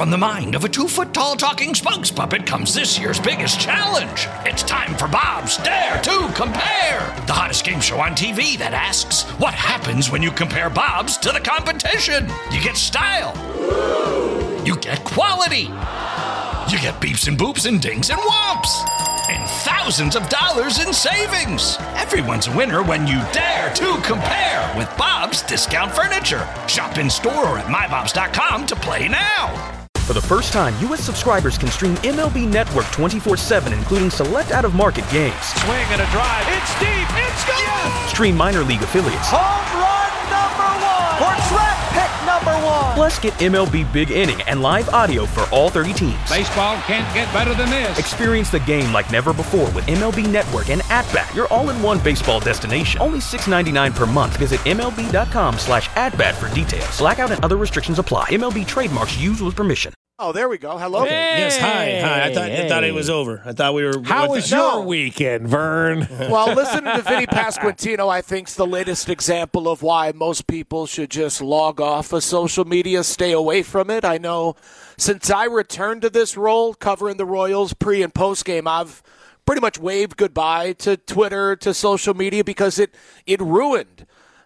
From the mind of a 2-foot-tall talking spokes puppet comes this year's biggest challenge. It's time for Bob's Dare to Compare, the hottest game show on TV that asks, what happens when you compare Bob's to the competition? You get style. You get quality. You get beeps and boops and dings and whomps. And thousands of dollars in savings. Everyone's a winner when you dare to compare with Bob's Discount Furniture. Shop in store or at mybobs.com to play now. For the first time, U.S. subscribers can stream MLB Network 24/7, including select out-of-market games. Swing and a drive. It's deep. It's gone. Yes! Stream minor league affiliates. Home run number 1. Or track pick number 1. Plus, get MLB Big Inning and live audio for all 30 teams. Baseball can't get better than this. Experience the game like never before with MLB Network and At-Bat, your all-in-one baseball destination. Only $6.99 per month. Visit MLB.com/at-bat for details. Blackout and other restrictions apply. MLB trademarks used with permission. Oh, there we go. Hello. Hey. Yes, hi. I thought it was over. I thought we were. How was your weekend, Vern? Well, listening to Vinny Pasquantino, I think, is the latest example of why most people should just log off of social media, stay away from it. I know since I returned to this role, covering the Royals pre- and post-game, I've pretty much waved goodbye to Twitter, to social media, because it ruined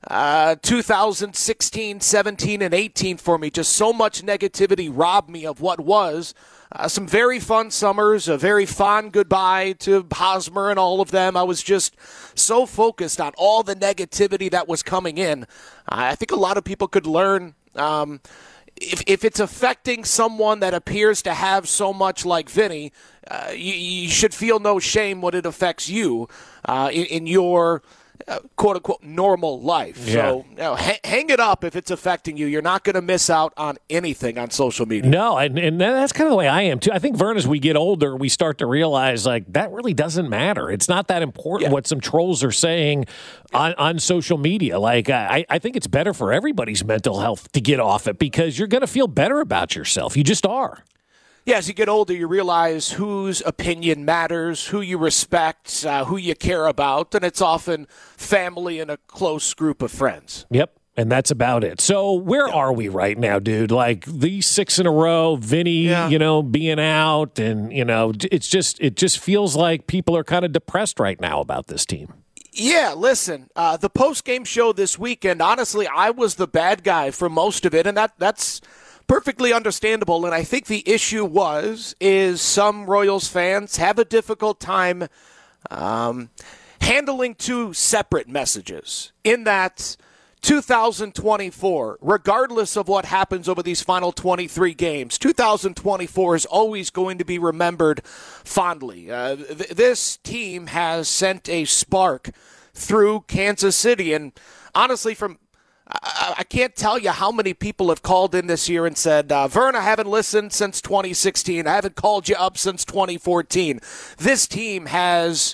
2016, 17, and 18 for me. Just so much negativity robbed me of what was some very fun summers, a very fond goodbye to Hosmer and all of them. I was just so focused on all the negativity that was coming in. I think a lot of people could learn if it's affecting someone that appears to have so much like Vinny, you should feel no shame when it affects you in your quote-unquote normal life. Yeah. So hang it up if it's affecting you. You're not going to miss out on anything on social media. No, and that's kind of the way I am, too. I think, Vern, as we get older, we start to realize, like, that really doesn't matter. It's not that important what some trolls are saying on social media. Like, I think it's better for everybody's mental health to get off it because you're going to feel better about yourself. You just are. Yeah, as you get older, you realize whose opinion matters, who you respect, who you care about, and it's often family and a close group of friends. Yep, and that's about it. So where are we right now, dude? Like these 6 in a row, Vinny, being out, and it just feels like people are kind of depressed right now about this team. Yeah, listen, the post-game show this weekend, honestly, I was the bad guy for most of it, and that's perfectly understandable, and I think the issue is some Royals fans have a difficult time handling two separate messages in that 2024, regardless of what happens over these final 23 games, 2024 is always going to be remembered fondly. This team has sent a spark through Kansas City, and honestly, I can't tell you how many people have called in this year and said, Vern, I haven't listened since 2016. I haven't called you up since 2014. This team has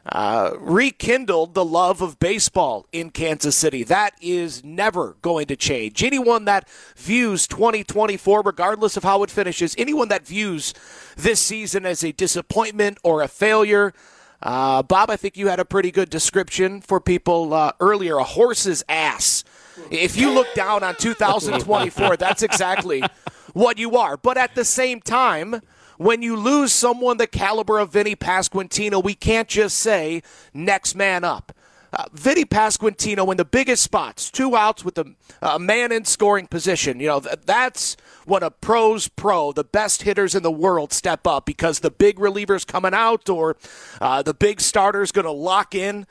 rekindled the love of baseball in Kansas City. That is never going to change. Anyone that views 2024, regardless of how it finishes, anyone that views this season as a disappointment or a failure, Bob, I think you had a pretty good description for people earlier, a horse's ass. If you look down on 2024, that's exactly what you are. But at the same time, when you lose someone the caliber of Vinny Pasquantino, we can't just say, next man up. Vinny Pasquantino in the biggest spots, 2 outs with a man in scoring position. That's when a pro's pro, the best hitters in the world, step up because the big reliever's coming out or the big starter's going to lock in.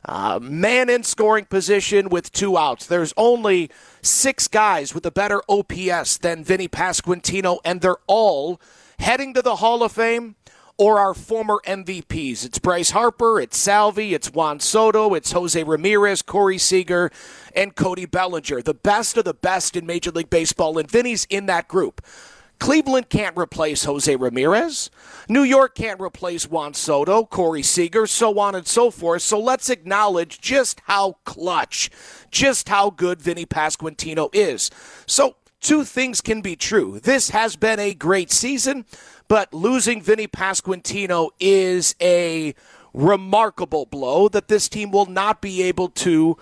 Man in scoring position with 2 outs. There's only 6 guys with a better OPS than Vinny Pasquantino, and they're all heading to the Hall of Fame or our former MVPs. It's Bryce Harper, it's Salvi, it's Juan Soto, it's Jose Ramirez, Corey Seager, and Cody Bellinger. The best of the best in Major League Baseball, and Vinny's in that group. Cleveland can't replace Jose Ramirez. New York can't replace Juan Soto, Corey Seager, so on and so forth. So let's acknowledge just how clutch, just how good Vinny Pasquantino is. So 2 things can be true. This has been a great season, but losing Vinny Pasquantino is a remarkable blow that this team will not be able to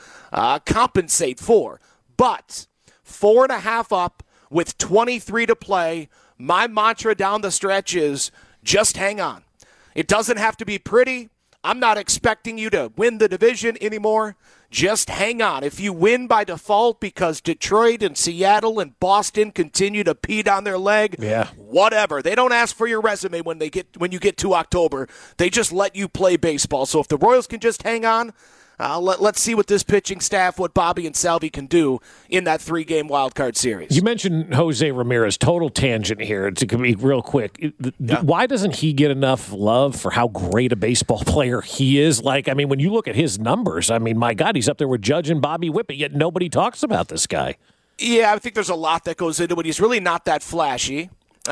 compensate for. But 4.5 up, with 23 to play, my mantra down the stretch is just hang on. It doesn't have to be pretty. I'm not expecting you to win the division anymore. Just hang on. If you win by default because Detroit and Seattle and Boston continue to pee down their leg, whatever. They don't ask for your resume when you get to October. They just let you play baseball. So if the Royals can just hang on, let's see what this pitching staff, what Bobby and Salvi can do in that 3-game wildcard series. You mentioned Jose Ramirez. Total tangent here. To be real quick. Why doesn't he get enough love for how great a baseball player he is? Like, I mean, when you look at his numbers, I mean, my God, he's up there with Judge and Bobby Whippet, yet nobody talks about this guy. Yeah, I think there's a lot that goes into it. He's really not that flashy.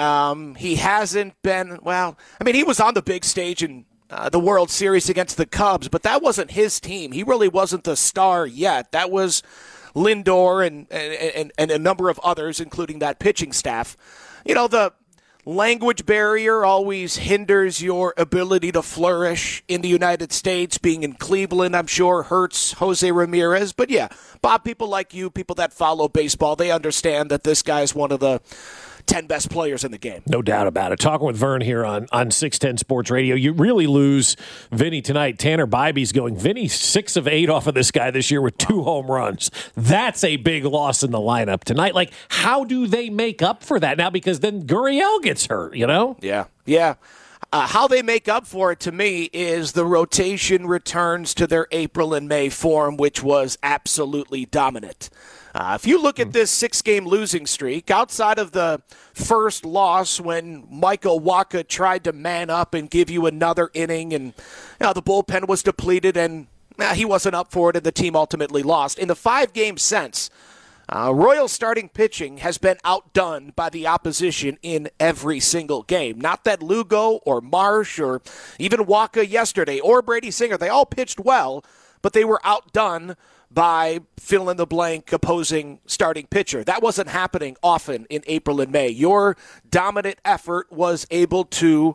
He hasn't been, he was on the big stage in the World Series against the Cubs, but that wasn't his team. He really wasn't the star yet. That was Lindor and a number of others, including that pitching staff. You know, the language barrier always hinders your ability to flourish in the United States. Being in Cleveland, I'm sure, hurts Jose Ramirez. But yeah, Bob, people like you, people that follow baseball, they understand that this guy is one of the 10 best players in the game. No doubt about it. Talking with Vern here on 610 Sports Radio. You really lose Vinny tonight. Tanner Bybee's going. Vinny 6 of 8 off of this guy this year with 2 home runs. That's a big loss in the lineup tonight. Like, how do they make up for that now? Because then Gurriel gets hurt, you know? Yeah. How they make up for it, to me, is the rotation returns to their April and May form, which was absolutely dominant. If you look at this 6-game losing streak, outside of the first loss when Michael Wacha tried to man up and give you another inning and the bullpen was depleted and he wasn't up for it and the team ultimately lost. In the 5 games since, Royals starting pitching has been outdone by the opposition in every single game. Not that Lugo or Marsh or even Wacha yesterday or Brady Singer, they all pitched well, but they were outdone by fill-in-the-blank opposing starting pitcher. That wasn't happening often in April and May. Your dominant effort was able to,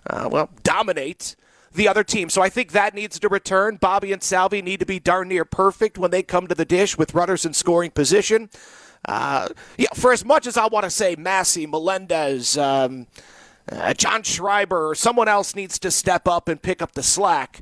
dominate the other team. So I think that needs to return. Bobby and Salvi need to be darn near perfect when they come to the dish with runners in scoring position. For as much as I want to say Massey, Melendez, John Schreiber, or someone else needs to step up and pick up the slack,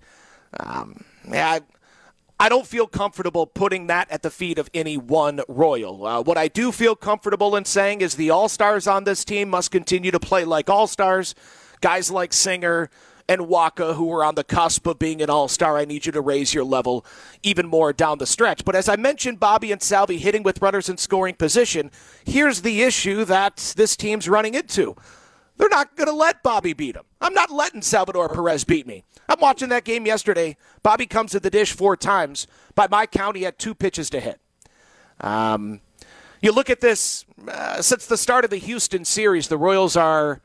I don't feel comfortable putting that at the feet of any one Royal. What I do feel comfortable in saying is the All-Stars on this team must continue to play like All-Stars. Guys like Singer and Wacha, who are on the cusp of being an All-Star, I need you to raise your level even more down the stretch. But as I mentioned, Bobby and Salvi hitting with runners in scoring position, here's the issue that this team's running into. They're not going to let Bobby beat him. I'm not letting Salvador Perez beat me. I'm watching that game yesterday. Bobby comes to the dish 4 times. By my count, he had 2 pitches to hit. You look at this, since the start of the Houston series, the Royals are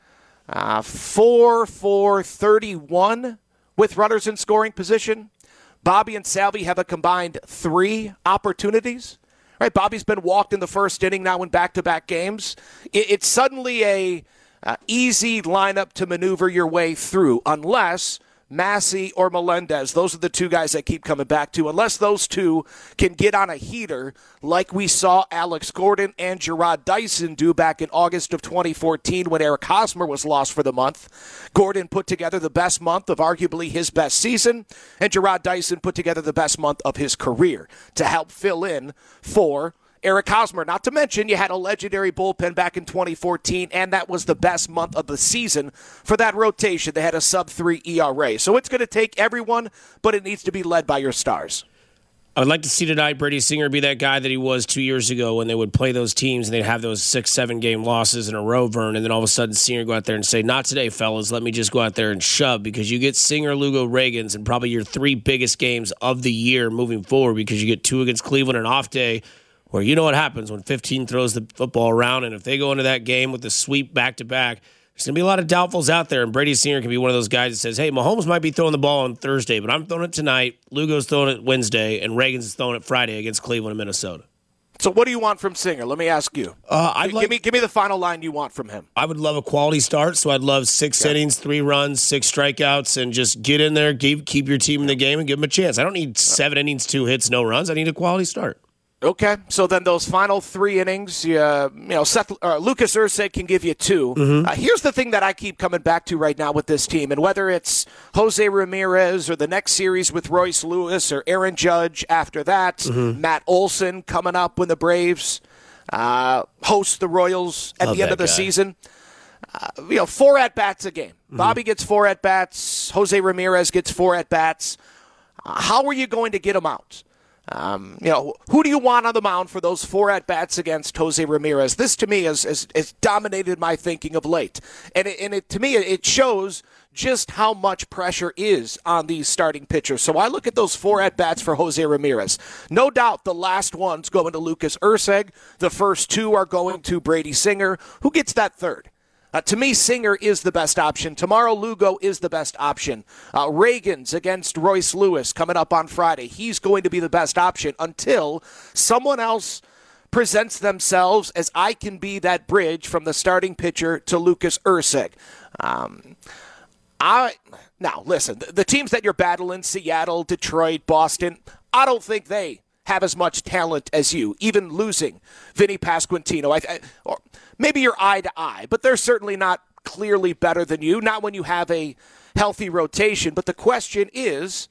4-for-31 with runners in scoring position. Bobby and Salvi have a combined 3 opportunities. Right, Bobby's been walked in the first inning now in back-to-back games. It's suddenly a easy lineup to maneuver your way through, unless Massey or Melendez, those are the 2 guys I keep coming back to, unless those 2 can get on a heater like we saw Alex Gordon and Jarrod Dyson do back in August of 2014 when Eric Hosmer was lost for the month. Gordon put together the best month of arguably his best season, and Jarrod Dyson put together the best month of his career to help fill in for Eric Hosmer. Not to mention, you had a legendary bullpen back in 2014, and that was the best month of the season for that rotation. They had a sub-3 ERA. So it's going to take everyone, but it needs to be led by your stars. I would like to see tonight Brady Singer be that guy that he was 2 years ago when they would play those teams and they'd have those 6-7 game losses in a row, Vern, and then all of a sudden Singer go out there and say, not today, fellas, let me just go out there and shove, because you get Singer, Lugo, Reagans, and probably your 3 biggest games of the year moving forward, because you get 2 against Cleveland, an off day, where you know what happens when 15 throws the football around, and if they go into that game with the sweep back-to-back, there's going to be a lot of doubtfuls out there, and Brady Singer can be one of those guys that says, hey, Mahomes might be throwing the ball on Thursday, but I'm throwing it tonight, Lugo's throwing it Wednesday, and Reagans is throwing it Friday against Cleveland and Minnesota. So what do you want from Singer? Let me ask you. Give me the final line you want from him. I would love a quality start, so I'd love 6 innings, 3 runs, 6 strikeouts, and just get in there, keep your team in the game, and give them a chance. I don't need 7 innings, 2 hits, no runs. I need a quality start. Okay, so then those final 3 innings, Lucas Erceg can give you 2. Here's the thing that I keep coming back to right now with this team, and whether it's Jose Ramirez or the next series with Royce Lewis or Aaron Judge after that, Matt Olson coming up when the Braves host the Royals at the end of the season. 4 at-bats a game. Bobby gets 4 at-bats. Jose Ramirez gets 4 at-bats. How are you going to get them out? Who do you want on the mound for those 4 at-bats against Jose Ramirez? This, to me, has dominated my thinking of late. And to me, it shows just how much pressure is on these starting pitchers. So I look at those 4 at-bats for Jose Ramirez. No doubt the last one's going to Lucas Erceg. The first 2 are going to Brady Singer. Who gets that third? To me, Singer is the best option. Tomorrow, Lugo is the best option. Reagan's against Royce Lewis coming up on Friday. He's going to be the best option until someone else presents themselves as I can be that bridge from the starting pitcher to Lucas Erceg. Now, listen, the teams that you're battling, Seattle, Detroit, Boston, I don't think they have as much talent as you, even losing Vinny Pasquantino. Or maybe you're eye to eye, but they're certainly not clearly better than you, not when you have a healthy rotation. But the question is,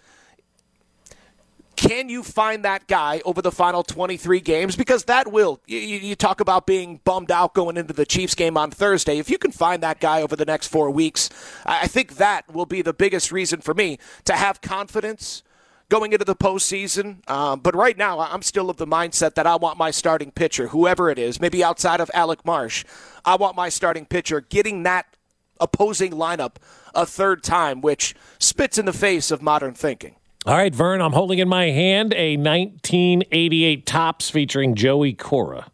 can you find that guy over the final 23 games? Because that will, you talk about being bummed out going into the Chiefs game on Thursday. If you can find that guy over the next 4 weeks, I think that will be the biggest reason for me to have confidence going into the postseason. But right now, I'm still of the mindset that I want my starting pitcher, whoever it is, maybe outside of Alec Marsh, I want my starting pitcher getting that opposing lineup a third time, which spits in the face of modern thinking. All right, Vern, I'm holding in my hand a 1988 Topps featuring Joey Cora.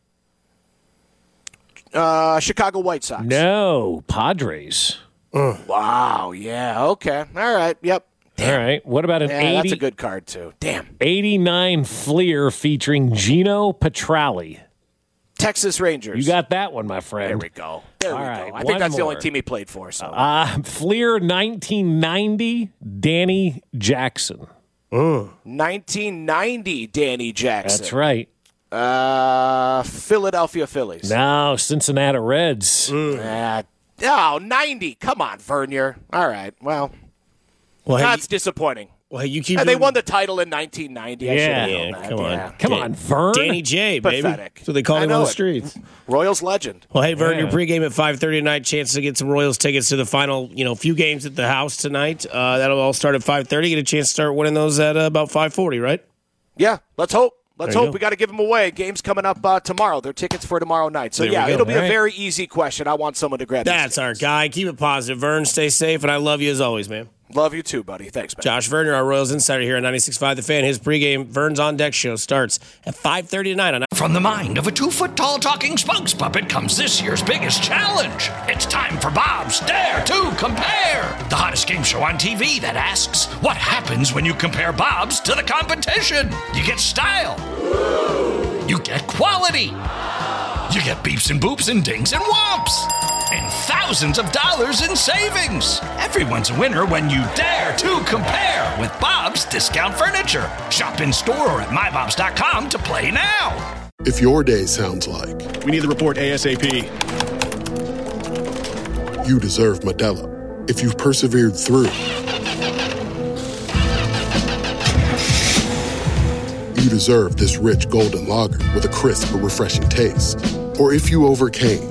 Chicago White Sox. No, Padres. Wow, yeah, okay. All right, yep. Damn. All right. What about an 80? That's a good card, too. Damn. 89 Fleer featuring Gino Petralli. Texas Rangers. You got that one, my friend. There we go. All right. I think One that's more. the only team he played for. So. Fleer 1990, Danny Jackson. 1990, Danny Jackson. That's right. Philadelphia Phillies. No, Cincinnati Reds. 90. Come on, Vernier. All right. Well, that's disappointing. Well, you keep. They won the title in 1990. Come on. Come on, Vern. Danny J, baby. Pathetic. So they call him on the streets. Royals legend. Well, hey, Vern, your pregame at 5:30 tonight. Chance to get some Royals tickets to the final, few games at the house tonight. That'll all start at 5:30. Get a chance to start winning those at about 5:40, right? Yeah. Let's hope. We got to give them away. Game's coming up tomorrow. They're tickets for tomorrow night. So, it'll be a very easy question. I want someone to grab That's our guy. Keep it positive. Vern, stay safe, and I love you as always, man. Love you too, buddy. Thanks, man. Josh Vernier, our Royals insider here on 96.5 The Fan. His pregame Vern's On Deck show starts at 5:30 tonight. From the mind of a 2-foot-tall talking spokes puppet comes this year's biggest challenge. It's time for Bob's Dare to Compare, the hottest game show on TV that asks, what happens when you compare Bob's to the competition? You get style. You get quality. You get beeps and boops and dings and whomps. And thousands of dollars in savings. Everyone's a winner when you dare to compare with Bob's Discount Furniture. Shop in store or at mybobs.com to play now. If your day sounds like we need the report ASAP, you deserve Modelo. If you've persevered through, you deserve this rich golden lager with a crisp but refreshing taste. Or if you overcame,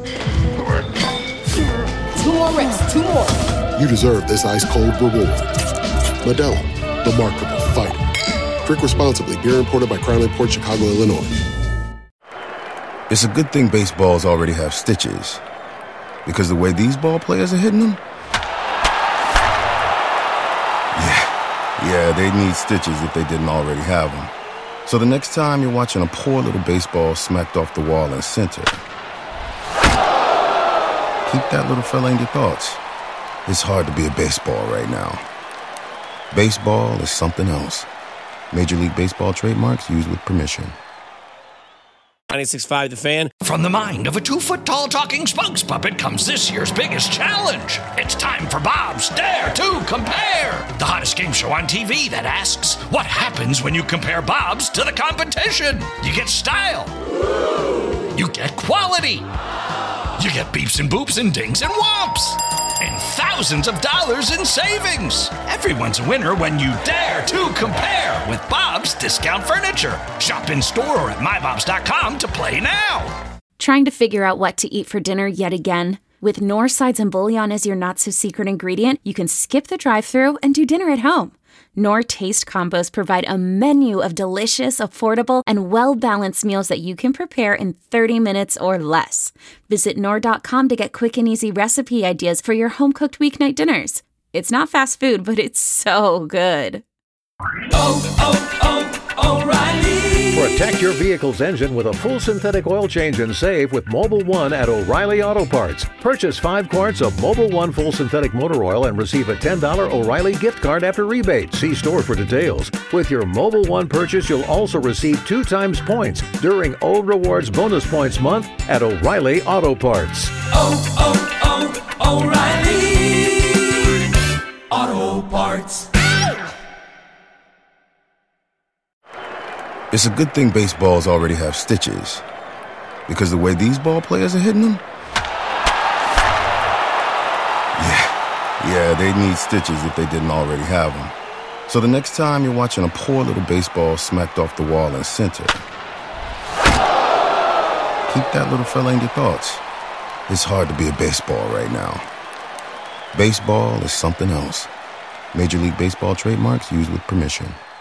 2 more reps, 2 more. you deserve this ice-cold reward. Modelo, the mark of a fighter. Drink responsibly. Beer imported by Crown Port Chicago, Illinois. It's a good thing baseballs already have stitches. Because the way these ball players are hitting them? Yeah, they'd need stitches if they didn't already have them. So the next time you're watching a poor little baseball smacked off the wall in center, keep that little fella in your thoughts. It's hard to be a baseball right now. Baseball is something else. Major League Baseball trademarks used with permission. 96.5 The Fan. From the mind of a 2-foot-tall talking spokes puppet comes this year's biggest challenge. It's time for Bob's Dare to Compare, the hottest game show on TV that asks, what happens when you compare Bob's to the competition? You get style. You get quality. You get beeps and boops and dings and whomps. And thousands of dollars in savings. Everyone's a winner when you dare to compare with Bob's Discount Furniture. Shop in store or at mybobs.com to play now. Trying to figure out what to eat for dinner yet again? With Knorr sides and bouillon as your not-so-secret ingredient, you can skip the drive-thru and do dinner at home. Knorr Taste Combos provide a menu of delicious, affordable, and well-balanced meals that you can prepare in 30 minutes or less. Visit Knorr.com to get quick and easy recipe ideas for your home-cooked weeknight dinners. It's not fast food, but it's so good. O'Reilly. Protect your vehicle's engine with a full synthetic oil change and save with Mobil 1 at O'Reilly Auto Parts. Purchase 5 quarts of Mobil 1 full synthetic motor oil and receive a $10 O'Reilly gift card after rebate. See store for details. With your Mobil 1 purchase, you'll also receive 2 times points during O Rewards Bonus Points Month at O'Reilly Auto Parts. O'Reilly Auto Parts. It's a good thing baseballs already have stitches. Because the way these ball players are hitting them? Yeah, they need stitches if they didn't already have them. So the next time you're watching a poor little baseball smacked off the wall in center, keep that little fella in your thoughts. It's hard to be a baseball right now. Baseball is something else. Major League Baseball trademarks used with permission.